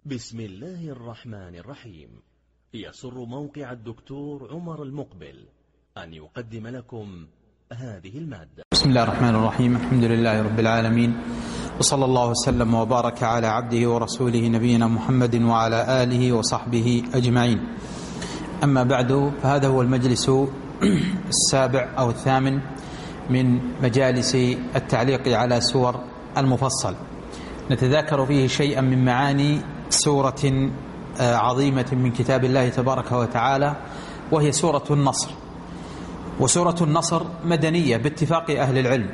بسم الله الرحمن الرحيم. يسر موقع الدكتور عمر المقبل أن يقدم لكم هذه المادة. بسم الله الرحمن الرحيم. الحمد لله رب العالمين، وصلى الله وسلم وبارك على عبده ورسوله نبينا محمد وعلى آله وصحبه أجمعين. أما بعد، فهذا هو المجلس السابع أو الثامن من مجالس التعليق على سور المفصل، نتذاكر فيه شيئا من معاني سورة عظيمة من كتاب الله تبارك وتعالى، وهي سورة النصر. وسورة النصر مدنية باتفاق أهل العلم،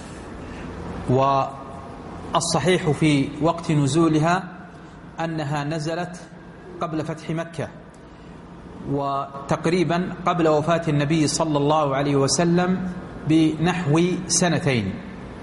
والصحيح في وقت نزولها أنها نزلت قبل فتح مكة، وتقريبا قبل وفاة النبي صلى الله عليه وسلم بنحو سنتين.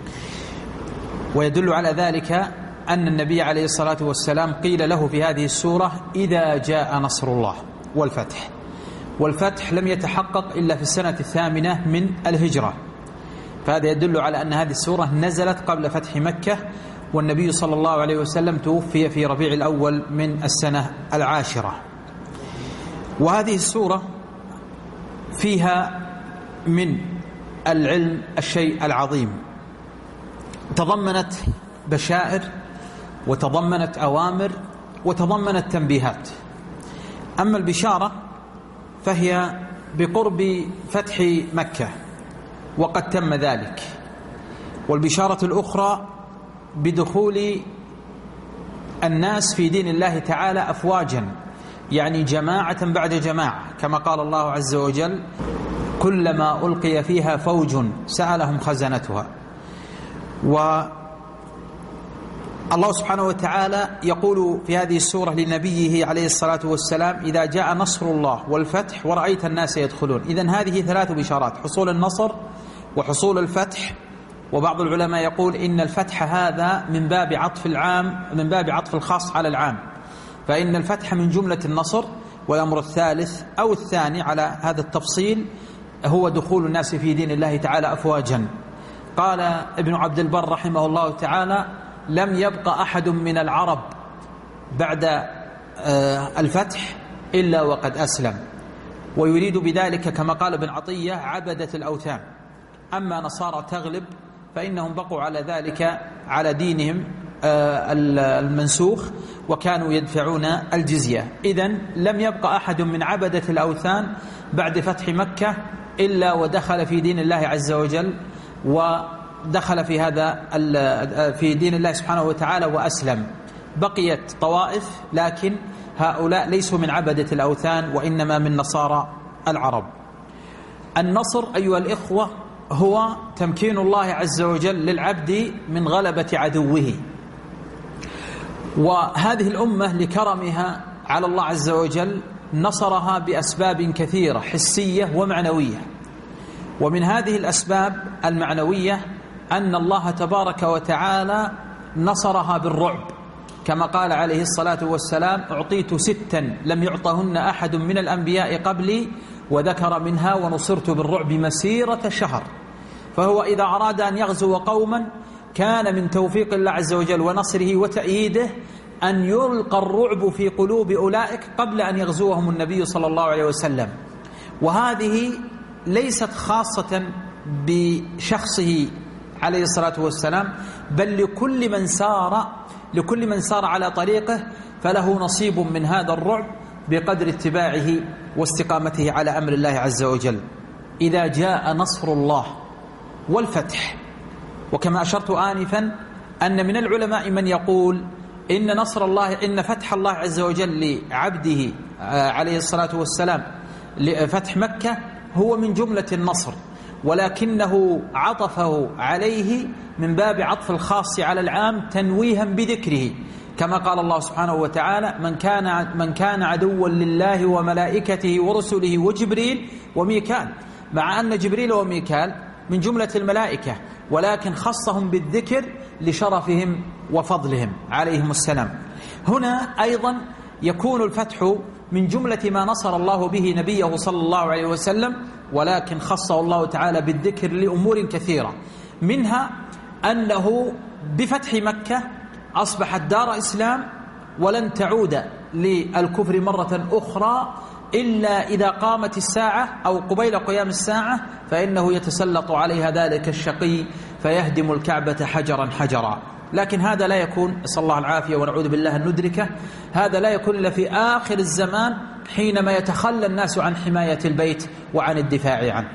ويدل على ذلك أن النبي عليه الصلاة والسلام قيل له في هذه السورة: إذا جاء نصر الله والفتح. والفتح لم يتحقق إلا في السنة 8 من الهجرة، فهذا يدل على أن هذه السورة نزلت قبل فتح مكة، والنبي صلى الله عليه وسلم توفي في ربيع الأول من السنة 10. وهذه السورة فيها من العلم الشيء العظيم، تضمنت بشائر وتضمنت أوامر وتضمنت تنبيهات. أما البشارة فهي بقرب فتح مكة وقد تم ذلك، والبشارة الأخرى بدخول الناس في دين الله تعالى أفواجا، يعني جماعة بعد جماعة، كما قال الله عز وجل: كلما ألقي فيها فوج سألهم خزنتها. والله سبحانه وتعالى يقول في هذه السورة لنبيه عليه الصلاة والسلام: إذا جاء نصر الله والفتح ورأيت الناس يدخلون. إذن هذه 3 بشارات: حصول النصر وحصول الفتح. وبعض العلماء يقول إن الفتح هذا من باب عطف العام، من باب عطف الخاص على العام، فإن الفتح من جملة النصر. والأمر الثالث أو الثاني على هذا التفصيل هو دخول الناس في دين الله تعالى أفواجا. قال ابن عبد البر رحمه الله تعالى: لم يبق أحد من العرب بعد الفتح إلا وقد أسلم. ويريد بذلك كما قال ابن عطية عبدة الأوثان. أما نصارى تغلب فإنهم بقوا على ذلك على دينهم المنسوخ، وكانوا يدفعون الجزية. إذن لم يبق أحد من عبدة الأوثان بعد فتح مكة إلا ودخل في دين الله عز وجل، ودخل في هذا في دين الله سبحانه وتعالى وأسلم. بقيت طوائف، لكن هؤلاء ليسوا من عبدة الأوثان وإنما من نصارى العرب. النصر أيها الإخوة هو تمكين الله عز وجل للعبد من غلبة عدوه. وهذه الأمة لكرمها على الله عز وجل نصرها بأسباب كثيرة حسية ومعنوية. ومن هذه الأسباب المعنوية أن الله تبارك وتعالى نصرها بالرعب، كما قال عليه الصلاة والسلام: أعطيت 6 لم يعطهن أحد من الأنبياء قبلي، وذكر منها: ونصرت بالرعب مسيرة شهر. فهو إذا أراد أن يغزو قوما كان من توفيق الله عز وجل ونصره وتأييده أن يلقى الرعب في قلوب أولئك قبل أن يغزوهم النبي صلى الله عليه وسلم. وهذه ليست خاصة بشخصه عليه الصلاة والسلام، بل لكل من سار على طريقه فله نصيب من هذا الرعب بقدر اتباعه واستقامته على أمر الله عز وجل. إذا جاء نصر الله والفتح. وكما أشرت آنفا أن من العلماء من يقول إن فتح الله عز وجل لعبده عليه الصلاة والسلام لفتح مكة هو من جملة النصر، ولكنه عطفه عليه من باب عطف الخاص على العام تنويها بذكره، كما قال الله سبحانه وتعالى: من كان عدوا لله وملائكته ورسله وجبريل وميكال، مع أن جبريل وميكال من جملة الملائكة، ولكن خصهم بالذكر لشرفهم وفضلهم عليهم السلام. هنا أيضا يكون الفتح من جملة ما نصر الله به نبيه صلى الله عليه وسلم، ولكن خصه الله تعالى بالذكر لأمور كثيرة، منها أنه بفتح مكة أصبحت دار إسلام ولن تعود للكفر مرة أخرى إلا إذا قامت الساعة أو قبيل قيام الساعة، فإنه يتسلط عليها ذلك الشقي فيهدم الكعبة حجرا حجرا. لكن هذا لا يكون، نسأل الله العافية ونعوذ بالله أن ندركه، هذا لا يكون إلا في آخر الزمان حينما يتخلى الناس عن حماية البيت وعن الدفاع عنه.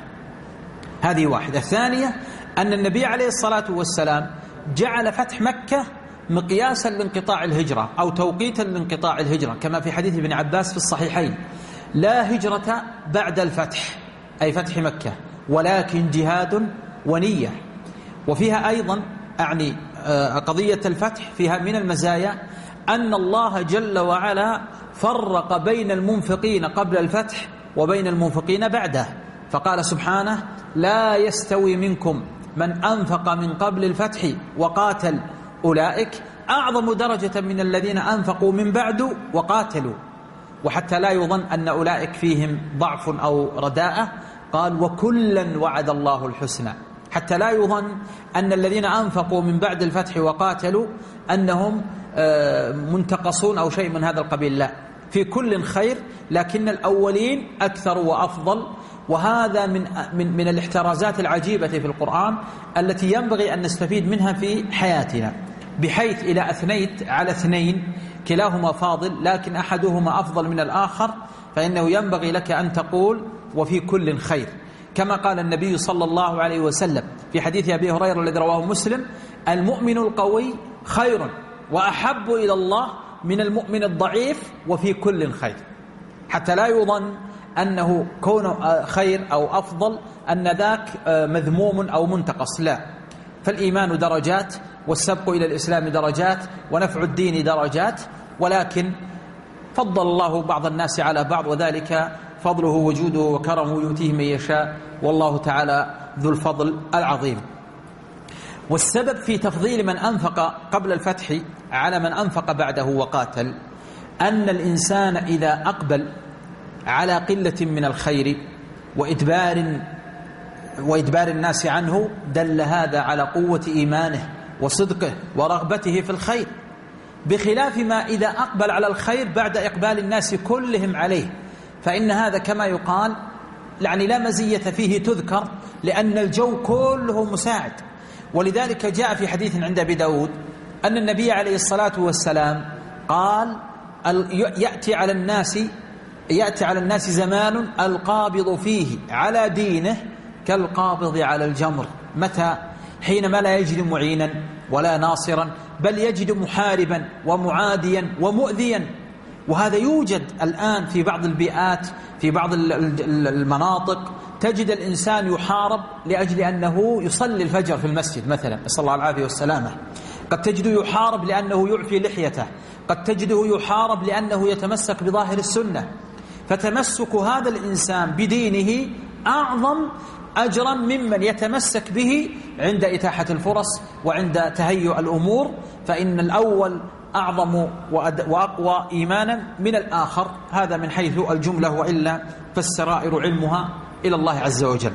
هذه واحدة. الثانية أن النبي عليه الصلاة والسلام جعل فتح مكة مقياسا لانقطاع الهجرة أو توقيتا لانقطاع الهجرة، كما في حديث ابن عباس في الصحيحين: لا هجرة بعد الفتح، أي فتح مكة، ولكن جهاد ونية. وفيها أيضا أعني قضية الفتح فيها من المزايا أن الله جل وعلا فرق بين المنفقين قبل الفتح وبين المنفقين بعده، فقال سبحانه: لا يستوي منكم من أنفق من قبل الفتح وقاتل أولئك أعظم درجة من الذين أنفقوا من بعد وقاتلوا. وحتى لا يظن أن أولئك فيهم ضعف أو رداءة، قال: وكلا وعد الله الحسنى، حتى لا يظن أن الذين أنفقوا من بعد الفتح وقاتلوا أنهم منتقصون أو شيء من هذا القبيل، لا، في كل خير، لكن الأولين أكثر وأفضل. وهذا من الاحترازات العجيبة في القرآن التي ينبغي أن نستفيد منها في حياتنا، بحيث إذا أثنيت على اثنين كلاهما فاضل لكن أحدهما أفضل من الآخر، فإنه ينبغي لك أن تقول: وفي كل خير، كما قال النبي صلى الله عليه وسلم في حديث أبي هريرة الذي رواه مسلم: المؤمن القوي خير وأحب إلى الله من المؤمن الضعيف وفي كل خير. حتى لا يظن أنه كون خير أو أفضل أن ذاك مذموم أو منتقص، لا، فالإيمان درجات، والسبق إلى الإسلام درجات، ونفع الدين درجات، ولكن فضل الله بعض الناس على بعض، وذلك فضله وجوده وكرمه يؤتيه من يشاء، والله تعالى ذو الفضل العظيم. والسبب في تفضيل من أنفق قبل الفتح على من أنفق بعده وقاتل أن الإنسان إذا أقبل على قلة من الخير وإدبار الناس عنه دل هذا على قوة إيمانه وصدقه ورغبته في الخير، بخلاف ما إذا أقبل على الخير بعد إقبال الناس كلهم عليه، فإن هذا كما يقال يعني لا مزية فيه تذكر، لأن الجو كله مساعد. ولذلك جاء في حديث عند أبي داود أن النبي عليه الصلاة والسلام قال: يأتي على الناس زمان القابض فيه على دينه كالقابض على الجمر. متى؟ حينما لا يجد معينا ولا ناصرا، بل يجد محاربا ومعاديا ومؤذيا. وهذا يوجد الآن في بعض البيئات، في بعض المناطق، تجد الإنسان يحارب لأجل أنه يصلي الفجر في المسجد مثلا، نسأل الله العافية والسلامة. قد تجده يحارب لأنه يعفي لحيته، قد تجده يحارب لأنه يتمسك بظاهر السنة. فتمسك هذا الإنسان بدينه أعظم أجرا ممن يتمسك به عند إتاحة الفرص وعند تهيئ الأمور، فإن الأول أعظم وأقوى إيمانا من الآخر. هذا من حيث الجملة، وإلا فالسرائر علمها إلى الله عز وجل.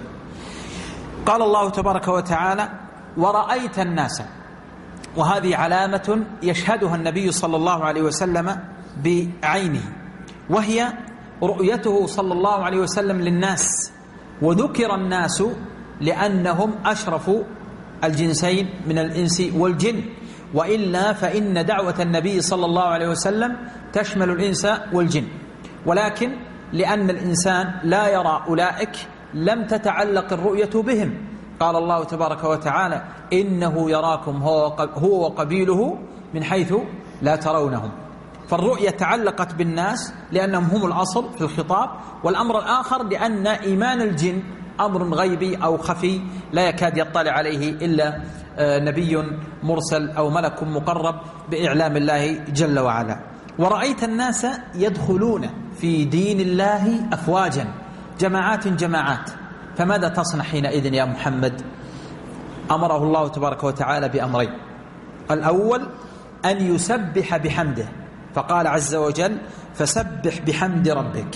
قال الله تبارك وتعالى: ورأيت الناس، وهذه علامة يشهدها النبي صلى الله عليه وسلم بعينه، وهي رؤيته صلى الله عليه وسلم للناس. وذكر الناس لأنهم أشرف الجنسين من الإنس والجن، وإلا فإن دعوة النبي صلى الله عليه وسلم تشمل الإنس والجن، ولكن لأن الإنسان لا يرى أولئك لم تتعلق الرؤية بهم. قال الله تبارك وتعالى: إنه يراكم هو وقبيله من حيث لا ترونهم. فالرؤية تعلقت بالناس لأنهم هم الأصل في الخطاب، والأمر الآخر لأن إيمان الجن أمر غيبي أو خفي لا يكاد يطلع عليه إلا نبي مرسل أو ملك مقرب بإعلام الله جل وعلا. ورأيت الناس يدخلون في دين الله أفواجا، جماعات. فماذا تصنع حينئذ يا محمد؟ أمره الله تبارك وتعالى بأمرين: الأول أن يسبح بحمده، فقال عز وجل: فسبح بحمد ربك.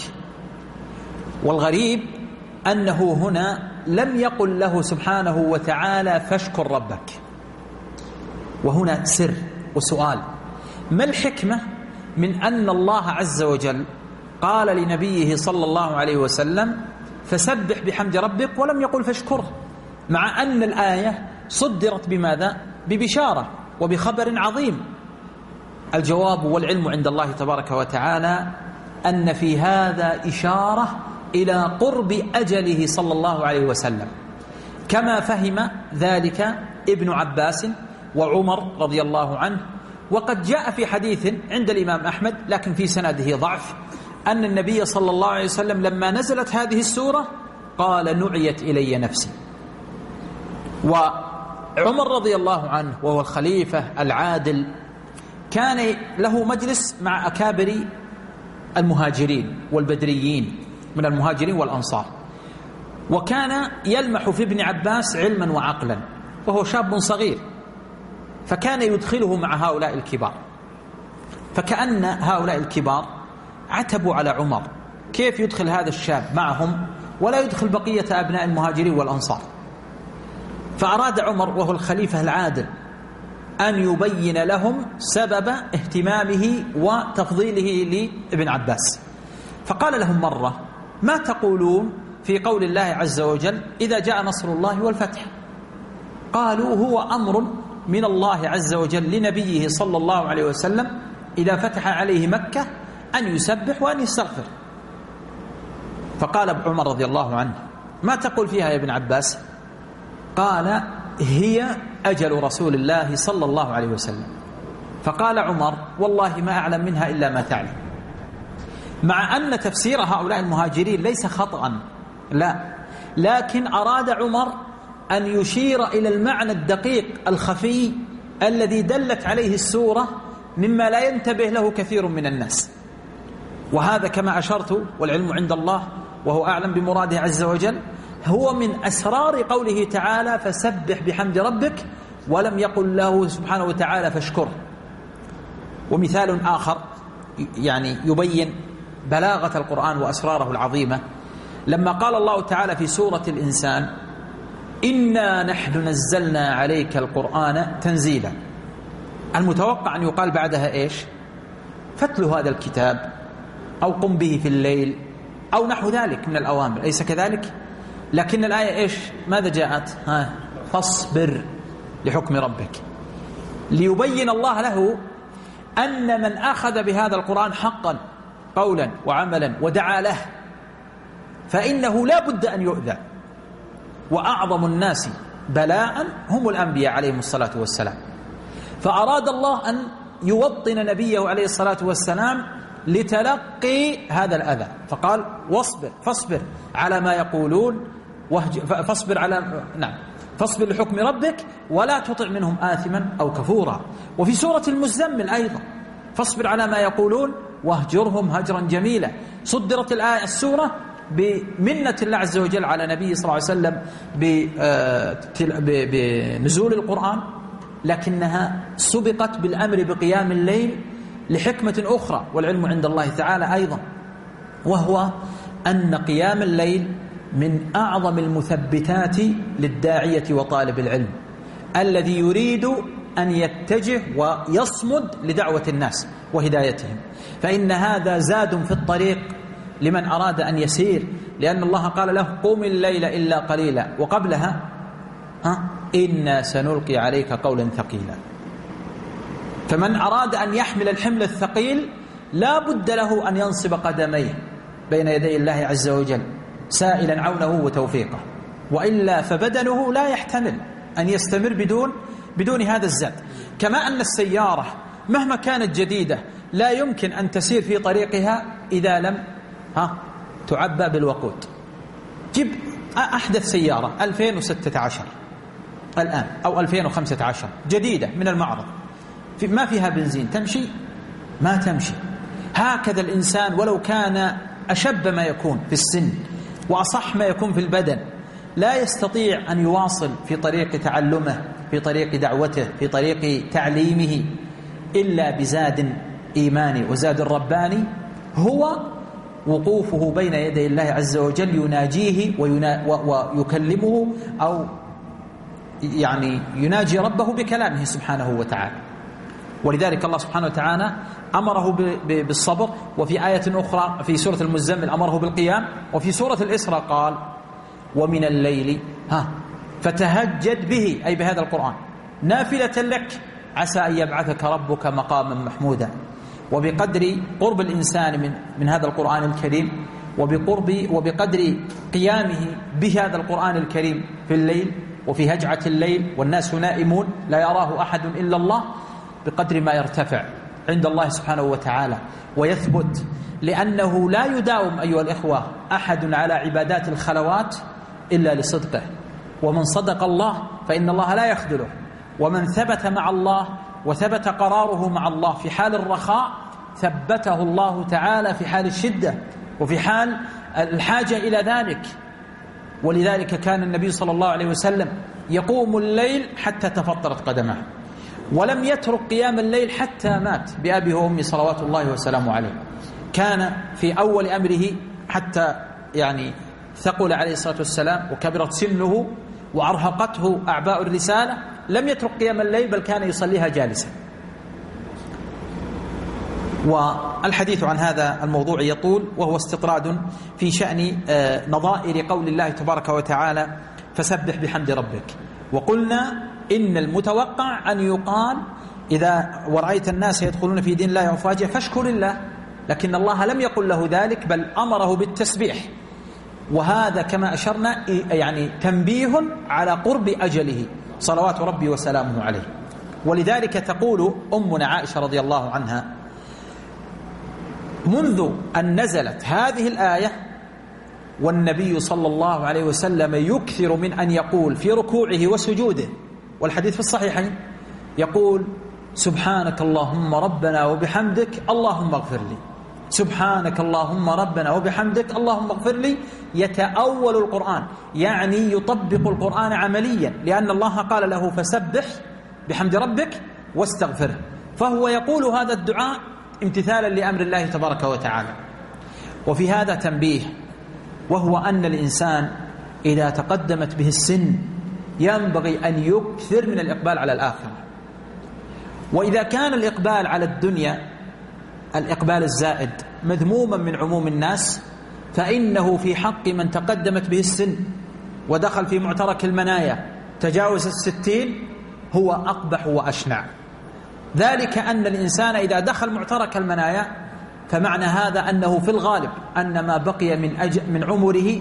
والغريب أنه هنا لم يقل له سبحانه وتعالى فاشكر ربك. وهنا سر وسؤال: ما الحكمة من أن الله عز وجل قال لنبيه صلى الله عليه وسلم فسبح بحمد ربك ولم يقل فاشكره، مع أن الآية صدرت بماذا؟ ببشارة وبخبر عظيم. الجواب والعلم عند الله تبارك وتعالى أن في هذا إشارة إلى قرب أجله صلى الله عليه وسلم، كما فهم ذلك ابن عباس وعمر رضي الله عنه. وقد جاء في حديث عند الإمام أحمد لكن في سنده ضعف أن النبي صلى الله عليه وسلم لما نزلت هذه السورة قال نعيت إلي نفسي. وعمر رضي الله عنه وهو الخليفة العادل كان له مجلس مع أكابر المهاجرين والبدريين من المهاجرين والأنصار، وكان يلمح في ابن عباس علما وعقلا وهو شاب صغير، فكان يدخله مع هؤلاء الكبار. فكأن هؤلاء الكبار عتبوا على عمر كيف يدخل هذا الشاب معهم ولا يدخل بقية أبناء المهاجرين والأنصار. فأراد عمر وهو الخليفة العادل أن يبين لهم سبب اهتمامه وتفضيله لابن عباس، فقال لهم مرة ما تقولون في قول الله عز وجل إذا جاء نصر الله والفتح؟ قالوا هو أمر من الله عز وجل لنبيه صلى الله عليه وسلم إذا فتح عليه مكة أن يسبح وأن يستغفر. فقال عمر رضي الله عنه ما تقول فيها يا ابن عباس؟ قال هي أجل رسول الله صلى الله عليه وسلم. فقال عمر والله ما أعلم منها إلا ما تعلم، مع أن تفسير هؤلاء المهاجرين ليس خطأ، لا، لكن أراد عمر أن يشير إلى المعنى الدقيق الخفي الذي دلت عليه السورة مما لا ينتبه له كثير من الناس. وهذا كما أشرت والعلم عند الله وهو أعلم بمراده عز وجل هو من أسرار قوله تعالى فسبح بحمد ربك، ولم يقل له سبحانه وتعالى فاشكره. ومثال آخر يعني يبين بلاغة القرآن وأسراره العظيمة لما قال الله تعالى في سورة الإنسان إنا نحن نزلنا عليك القرآن تنزيلا. المتوقع أن يقال بعدها إيش؟ فاتل هذا الكتاب أو قم به في الليل أو نحو ذلك من الأوامر، أليس كذلك؟ لكن الآية إيش؟ ماذا جاءت؟ فاصبر لحكم ربك، ليبين الله له أن من أخذ بهذا القرآن حقا قولا وعملا ودعا له فإنه لا بد أن يؤذى. وأعظم الناس بلاء هم الأنبياء عليهم الصلاة والسلام، فأراد الله أن يوطن نبيه عليه الصلاة والسلام لتلقي هذا الأذى، فقال فاصبر على ما يقولون فاصبر لحكم ربك ولا تطع منهم آثما أو كفورا. وفي سورة المزمل أيضا فاصبر على ما يقولون واهجرهم هجرا جميلا. صدرت السورة بمنة الله عز وجل على نبيه صلى الله عليه وسلم بنزول القرآن، لكنها سبقت بالأمر بقيام الليل لحكمة أخرى والعلم عند الله تعالى أيضا، وهو أن قيام الليل من أعظم المثبتات للداعية وطالب العلم الذي يريد أن يتجه ويصمد لدعوة الناس وهدايتهم، فإن هذا زاد في الطريق لمن أراد أن يسير، لأن الله قال له قم الليل إلا قليلا، وقبلها إنا سنلقي عليك قولا ثقيلا. فمن أراد أن يحمل الحمل الثقيل لا بد له أن ينصب قدميه بين يدي الله عز وجل سائلا عونه وتوفيقه، وإلا فبدنه لا يحتمل أن يستمر بدون هذا الزاد. كما أن السيارة مهما كانت جديدة لا يمكن أن تسير في طريقها إذا لم تعبى بالوقود. جيب أحدث سيارة 2016 الآن أو 2015 جديدة من المعرض ما فيها بنزين، تمشي؟ ما تمشي. هكذا الإنسان ولو كان أشب ما يكون في السن وأصح ما يكون في البدن لا يستطيع أن يواصل في طريق تعلمه، في طريق دعوته، في طريق تعليمه إلا بزاد إيماني وزاد رباني هو وقوفه بين يدي الله عز وجل يناجيه ويكلمه أو يعني يناجي ربه بكلامه سبحانه وتعالى. ولذلك الله سبحانه وتعالى أمره بالصبر، وفي آية أخرى في سورة المزمل أمره بالقيام، وفي سورة الإسراء قال ومن الليل فتهجد به، أي بهذا القرآن، نافلة لك عسى أن يبعثك ربك مقاما محمودا. وبقدر قرب الإنسان من هذا القرآن الكريم، وبقدر قيامه بهذا القرآن الكريم في الليل وفي هجعة الليل والناس نائمون لا يراه أحد إلا الله، بقدر ما يرتفع عند الله سبحانه وتعالى ويثبت، لأنه لا يداوم أيها الإخوة أحد على عبادات الخلوات إلا لصدقه، ومن صدق الله فإن الله لا يخذله، ومن ثبت مع الله وثبت قراره مع الله في حال الرخاء ثبته الله تعالى في حال الشدة وفي حال الحاجة إلى ذلك. ولذلك كان النبي صلى الله عليه وسلم يقوم الليل حتى تفطرت قدمه، ولم يترك قيام الليل حتى مات بأبي وأمي صلوات الله وسلامه عليه. كان في أول أمره حتى ثقل عليه الصلاة والسلام وكبرت سنه وأرهقته أعباء الرسالة، لم يترك قيام الليل بل كان يصليها جالسا. والحديث عن هذا الموضوع يطول، وهو استطراد في شأن نظائر قول الله تبارك وتعالى فسبح بحمد ربك. وقلنا إن المتوقع أن يقال إذا ورأيت الناس يدخلون في دين الله أفواجا فاشكر الله، لكن الله لم يقل له ذلك بل أمره بالتسبيح، وهذا كما أشرنا تنبيه على قرب أجله صلوات ربي وسلامه عليه. ولذلك تقول أمنا عائشة رضي الله عنها منذ أن نزلت هذه الآية والنبي صلى الله عليه وسلم يكثر من أن يقول في ركوعه وسجوده، والحديث في الصحيحين يقول سبحانك اللهم ربنا وبحمدك اللهم اغفر لي، سبحانك اللهم ربنا وبحمدك اللهم اغفر لي، يتأول القرآن، يطبق القرآن عمليا، لأن الله قال له فسبح بحمد ربك واستغفره، فهو يقول هذا الدعاء امتثالا لأمر الله تبارك وتعالى. وفي هذا تنبيه، وهو أن الإنسان إذا تقدمت به السن ينبغي أن يكثر من الإقبال على الآخرة. وإذا كان الإقبال على الدنيا الإقبال الزائد مذموما من عموم الناس، فإنه في حق من تقدمت به السن ودخل في معترك المنايا تجاوز 60 هو أقبح وأشنع. ذلك أن الإنسان إذا دخل معترك المنايا فمعنى هذا أنه في الغالب أن ما بقي من عمره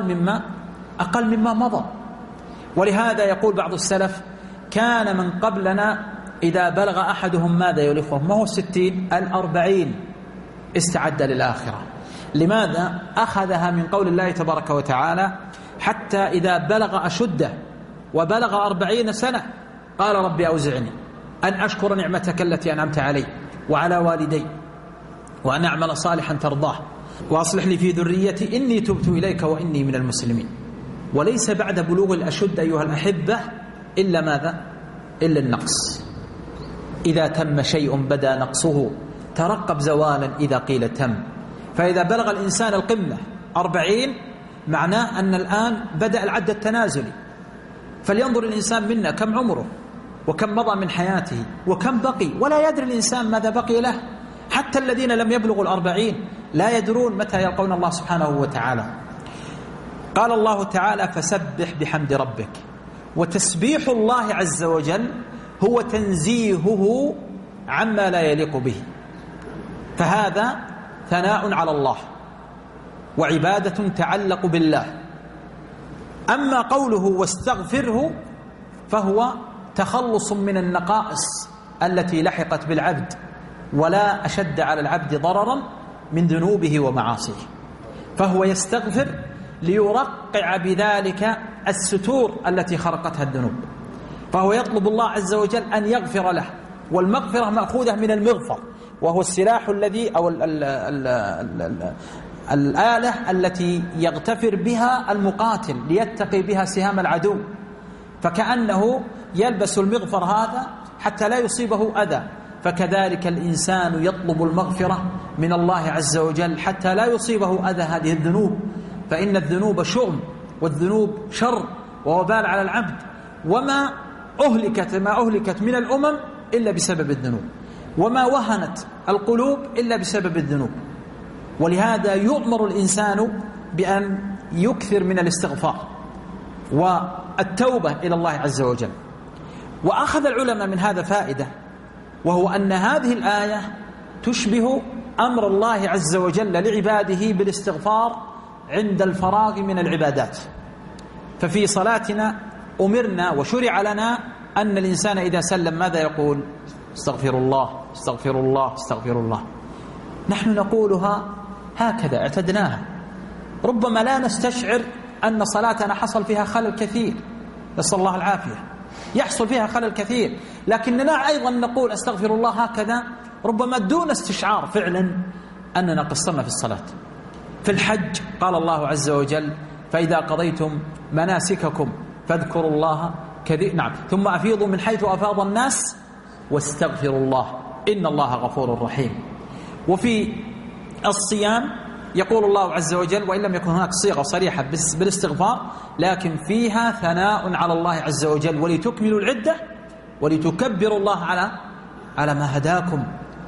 أقل مما مضى. ولهذا يقول بعض السلف كان من قبلنا إذا بلغ أحدهم ماذا يلفه؟ ما هو 60 40 استعد للآخرة. لماذا؟ أخذها من قول الله تبارك وتعالى حتى إذا بلغ أشده وبلغ 40 سنة قال ربي أوزعني أن أشكر نعمتك التي أنعمت علي وعلى والدي وأن أعمل صالحا ترضاه وأصلح لي في ذريتي إني تبت إليك وإني من المسلمين. وليس بعد بلوغ الأشد أيها الأحبة إلا ماذا؟ إلا النقص. إذا تم شيء بدا نقصه، ترقب زوالا إذا قيل تم. فإذا بلغ الإنسان القمة 40 معناه أن الآن بدأ العد التنازلي. فلينظر الإنسان منا كم عمره وكم مضى من حياته وكم بقي، ولا يدري الإنسان ماذا بقي له. حتى الذين لم يبلغوا 40 لا يدرون متى يلقون الله سبحانه وتعالى. قال الله تعالى فسبح بحمد ربك. وتسبيح الله عز وجل هو تنزيهه عما لا يليق به، فهذا ثناء على الله وعبادة تعلق بالله. أما قوله واستغفره فهو تخلص من النقائص التي لحقت بالعبد، ولا أشد على العبد ضررا من ذنوبه ومعاصيه، فهو يستغفر ليرقع بذلك الستور التي خرقتها الذنوب. فهو يطلب الله عز وجل أن يغفر له، والمغفرة مأخوذة من المغفر، وهو السلاح الذي أو الآلة التي يغتفر بها المقاتل ليتقي بها سهام العدو، فكأنه يلبس المغفر هذا حتى لا يصيبه أذى. فكذلك الإنسان يطلب المغفرة من الله عز وجل حتى لا يصيبه أذى هذه الذنوب، فإن الذنوب شؤم والذنوب شر ووبال على العبد، وما أهلكت من الأمم إلا بسبب الذنوب. وما وهنت القلوب إلا بسبب الذنوب. ولهذا يؤمر الإنسان بأن يكثر من الاستغفار والتوبة إلى الله عز وجل. وأخذ العلماء من هذا فائدة، وهو أن هذه الآية تشبه أمر الله عز وجل لعباده بالاستغفار عند الفراغ من العبادات. ففي صلاتنا أمرنا وشرع لنا أن الإنسان إذا سلم ماذا يقول؟ استغفر الله استغفر الله استغفر الله. نحن نقولها هكذا اعتدناها، ربما لا نستشعر أن صلاتنا حصل فيها خلل كثير، نسأل الله العافية، يحصل فيها خلل كثير، لكننا أيضا نقول استغفر الله هكذا ربما دون استشعار فعلا أننا قصرنا في الصلاة. في الحج قال الله عز وجل فإذا قضيتم مناسككم فاذكروا الله نعم ثم أفيضوا من حيث أفاض الناس واستغفروا الله إن الله غفور رحيم. وفي الصيام يقول الله عز وجل وإن لم يكن هناك صيغة صريحة بالاستغفار لكن فيها ثناء على الله عز وجل ولتكملوا العدة ولتكبروا الله على ما هداكم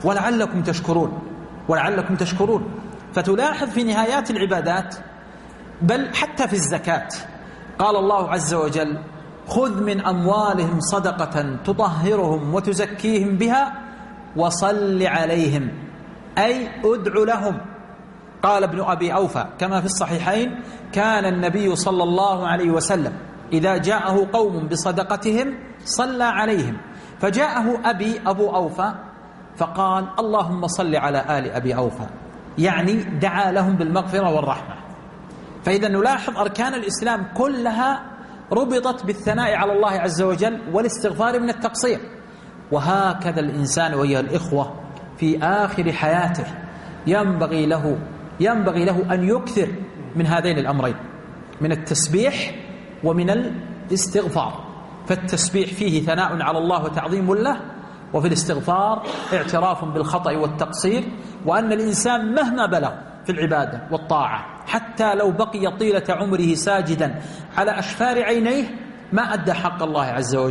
ولعلكم تشكرون. فتلاحظ في نهايات العبادات بل حتى في الزكاة قال الله عز وجل خذ من أموالهم صدقة تطهرهم وتزكيهم بها وصل عليهم أي ادع لهم. قال ابن أبي أوفى كما في الصحيحين كان النبي صلى الله عليه وسلم إذا جاءه قوم بصدقتهم صلى عليهم، فجاءه أبو أوفى فقال اللهم صل على آل أبي أوفى، يعني دعا لهم بالمغفرة والرحمة. فإذا نلاحظ أركان الإسلام كلها ربطت بالثناء على الله عز وجل والاستغفار من التقصير. وهكذا الإنسان ويا الإخوة في آخر حياته ينبغي له أن يكثر من هذين الأمرين، من التسبيح ومن الاستغفار. فالتسبيح فيه ثناء على الله وتعظيم له، وفي الاستغفار اعتراف بالخطأ والتقصير، وأن الإنسان مهما بلغ في العبادة والطاعة حتى لو بقي طيلة عمره ساجدا على أشفار عينيه ما أدى حق الله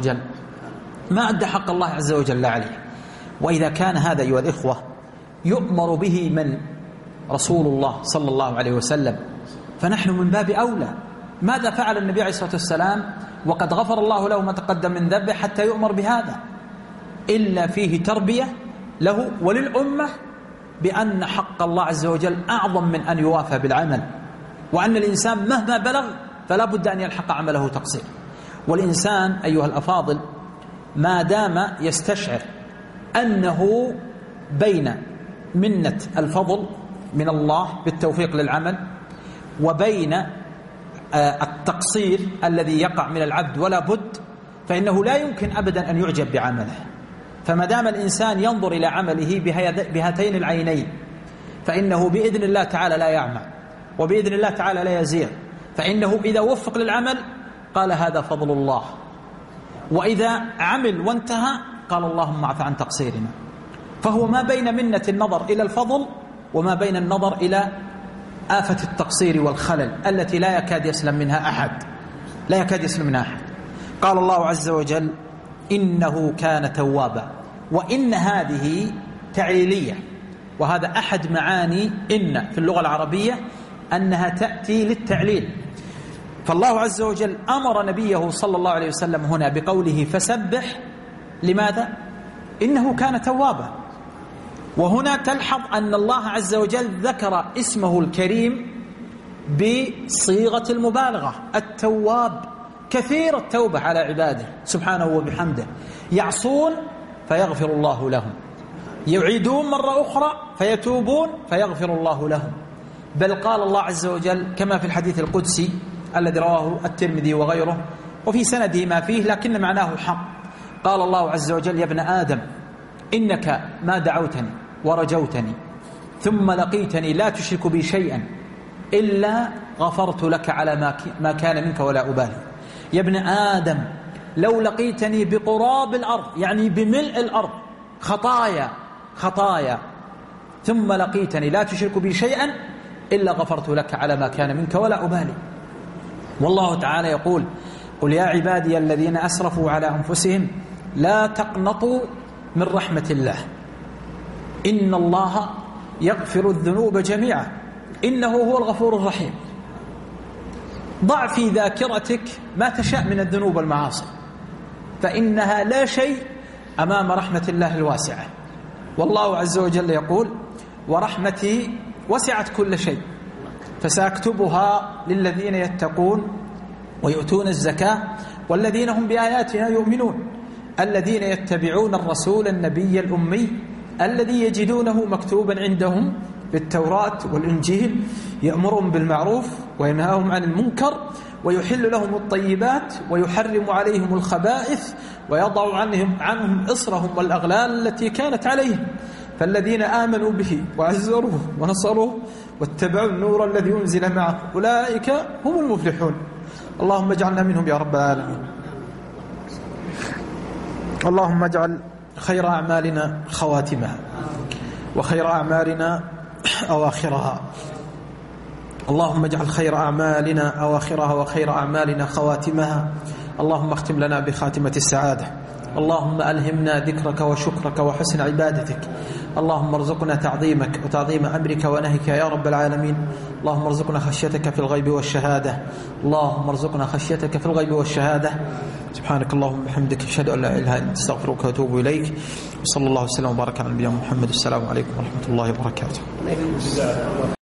عز وجل عليه. وإذا كان هذا أيها الإخوة يؤمر به من رسول الله صلى الله عليه وسلم فنحن من باب أولى. ماذا فعل النبي عليه الصلاة والسلام وقد غفر الله له ما تقدم من ذنبه حتى يؤمر بهذا؟ إلا فيه تربية له وللأمة بأن حق الله عز وجل أعظم من أن يوافى بالعمل، وأن الإنسان مهما بلغ فلا بد أن يلحق عمله تقصير. والإنسان أيها الأفاضل ما دام يستشعر أنه بين منة الفضل من الله بالتوفيق للعمل وبين التقصير الذي يقع من العبد ولا بد، فإنه لا يمكن أبدا أن يعجب بعمله. فما دام الإنسان ينظر إلى عمله بهاتين العينين فإنه بإذن الله تعالى لا يعمى، وبإذن الله تعالى لا يزيغ. فإنه إذا وفق للعمل قال هذا فضل الله، وإذا عمل وانتهى قال اللهم اعف عن تقصيرنا. فهو ما بين منة النظر إلى الفضل وما بين النظر إلى آفة التقصير والخلل التي لا يكاد يسلم منها أحد. قال الله عز وجل إنه كان توابا. وإن هذه تعليلية، وهذا أحد معاني إن في اللغة العربية أنها تأتي للتعليل. فالله عز وجل أمر نبيه صلى الله عليه وسلم هنا بقوله فسبح. لماذا؟ إنه كان توابا. وهنا تلحظ أن الله عز وجل ذكر اسمه الكريم بصيغة المبالغة، التواب، كثير التوبة على عباده سبحانه وبحمده، يعصون فيغفر الله لهم، يعيدون مرة أخرى فيتوبون فيغفر الله لهم. بل قال الله عز وجل كما في الحديث القدسي الذي رواه الترمذي وغيره وفي سنده ما فيه لكن معناه الحق، قال الله عز وجل يا ابن آدم إنك ما دعوتني ورجوتني ثم لقيتني لا تشرك بي شيئا إلا غفرت لك على ما كان منك ولا أبالي. يا ابن آدم لو لقيتني بقراب الأرض، يعني بملء الأرض خطايا ثم لقيتني لا تشرك بي شيئا إلا غفرت لك على ما كان منك ولا أبالي. والله تعالى يقول قل يا عبادي الذين أسرفوا على أنفسهم لا تقنطوا من رحمة الله إن الله يغفر الذنوب جميعا إنه هو الغفور الرحيم. ضع في ذاكرتك ما تشاء من الذنوب والمعاصي، فإنها لا شيء أمام رحمة الله الواسعة. والله عز وجل يقول: ورحمتي وسعت كل شيء فسأكتبها للذين يتقون ويؤتون الزكاة والذين هم بآياتنا يؤمنون الذين يتبعون الرسول النبي الأمي الذي يجدونه مكتوبا عندهم بالتوراة والإنجيل يأمرهم بالمعروف وينهاهم عن المنكر ويحل لهم الطيبات ويحرم عليهم الخبائث ويضع عنهم إصرهم والأغلال التي كانت عليهم. فالذين آمنوا به وعزروه ونصروه واتبعوا النور الذي أنزل معه أولئك هم المفلحون. اللهم اجعلنا منهم يا رب العالمين. اللهم اجعل خير أعمالنا خواتمها وخير أعمالنا أواخرها. اللهم اجعل خير أعمالنا أواخرها وخير أعمالنا خواتمها. اللهم اختم لنا بخاتمة السعادة. اللهم ألهمنا ذكرك وشكرك وحسن عبادتك. اللهم ارزقنا تعظيمك وتعظيم أمرك ونهيك يا رب العالمين. اللهم ارزقنا خشيتك في الغيب والشهادة. اللهم ارزقنا خشيتك في الغيب والشهادة. سبحانك اللهم وبحمدك أشهد أن لا إله إلا أنت أستغفرك وأتوب إليك. وصلى الله وسلم وبارك على نبينا محمد. السلام عليكم ورحمة الله وبركاته.